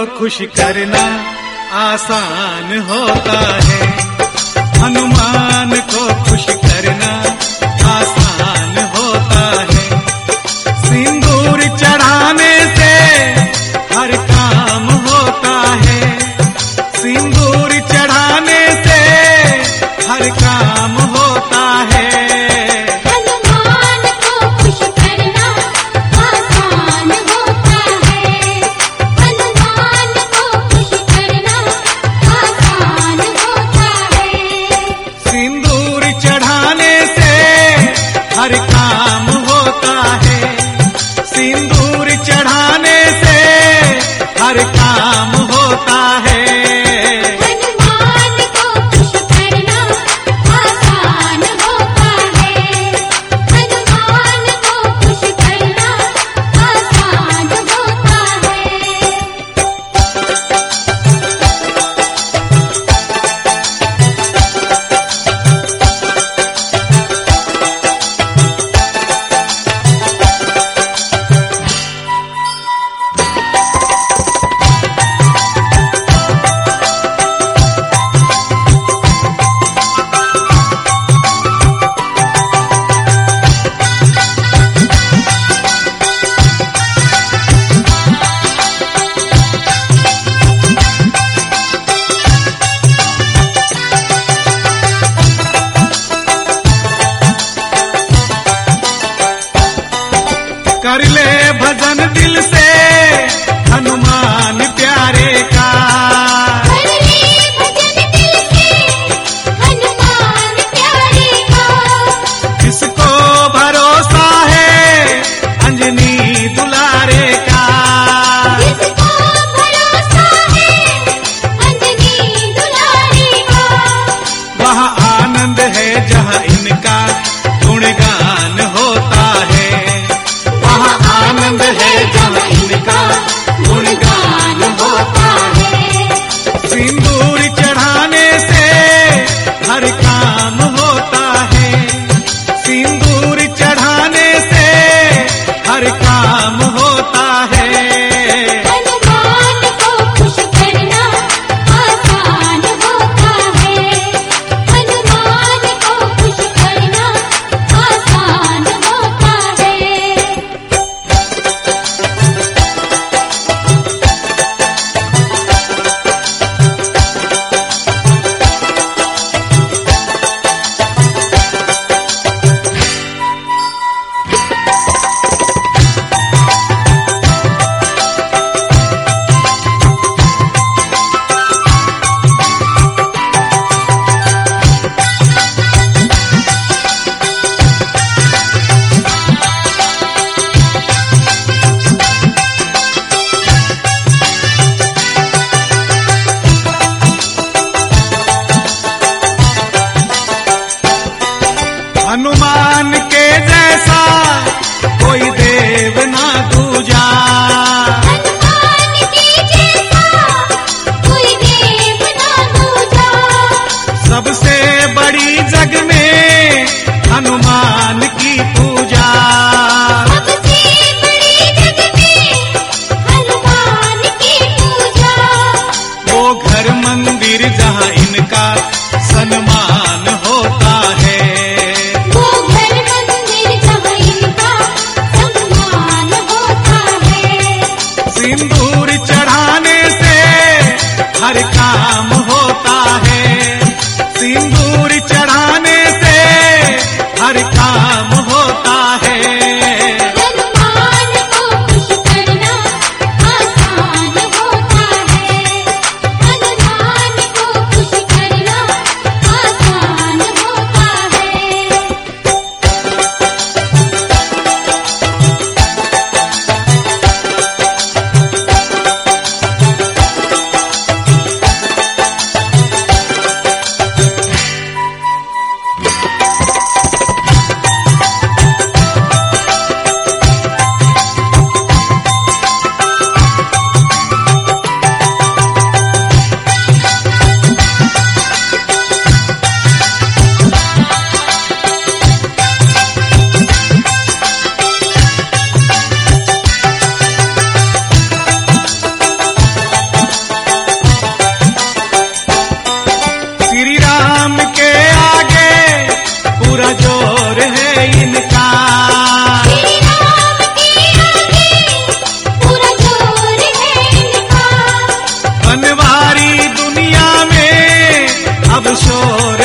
खुश करना आसान होता है। हनुमान को खुश करना आसान होता है। सिंदूर चढ़ाने से हर काम होता है। सिंदूर चढ़ाने से हर काम होता है। हनुमान को खुश करना आसान होता है। हनुमान को खुश करना आसान होता है। सिंदूर चढ़ाने से हर काम होता है। सिंदूर चढ़ाने से हर काम होता है। हनुमान को खुश करना आसान होता है। हनुमान को खुश करना आसान होता है। कर ले भजन दिल से हनुमान प्यारे का। कर ले भजन दिल से हनुमान प्यारे का। किसको भरोसा है अंजनी दुलारे का। जिसको भरोसा है अंजनी दुलारे का। वह आनंद है जहाँ इनका गुणगान होता है। वह आनंद है जहाँ इनका गुणगान होता है। सिंदूर चढ़ाने से हर काम होता है। सिंदूर चढ़ाने से हर काम होता है। हनुमान को खुश करना आसान होता है। हनुमान को खुश करना आसान होता है। हनुमान के जैसा कोई देव ना दूजा। हनुमान के जैसा कोई देव ना दूजा। सबसे बड़ी जग में हनुमान की पूजा। सबसे बड़ी जग में हनुमान की पूजा। वो घर मंदिर जहाँ इनका सम्मान होता है। वो घर मंदिर जहाँ इनका सम्मान होता है। सिंदूर चढ़ाने से हर काम होता है। सिंदूर चढ़ाने से हर काम होता है। हनुमान को खुश करना आसान होता है। हनुमान को खुश करना अब शोर